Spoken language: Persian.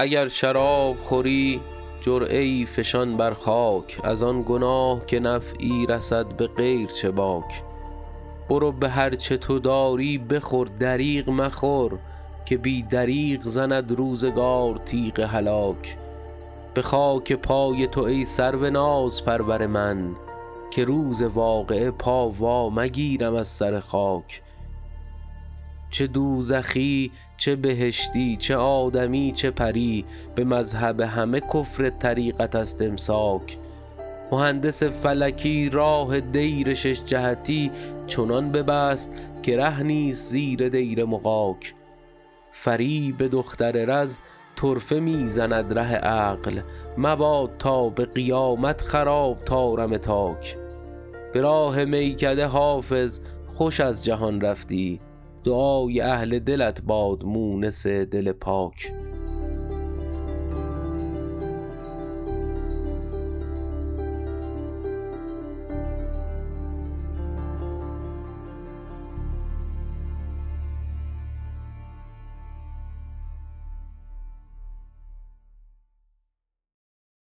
اگر شراب خوری جرعه‌ای فشان بر خاک، از آن گناه که نفعی رسد به غیر چه باک. برو به هر چه تو داری بخور، دریغ مخور که بی دریغ زند روزگار تیغ هلاک. به خاک پای تو ای سرو ناز پرور من، که روز واقعه پا وا مگیرم از سر خاک. چه دوزخی چه بهشتی، چه آدمی چه پری، به مذهب همه کفر طریقت است امساک. مهندس فلکی راه دیر شش جهتی، چنان ببست که ره نیست زیر دیر مغاک. فریب دختر رز طرفه میزند ره عقل، مباد تا به قیامت خراب تارم تاک. به راه میکده حافظ خوش از جهان رفتی، دعای اهل دلت باد مونس دل پاک.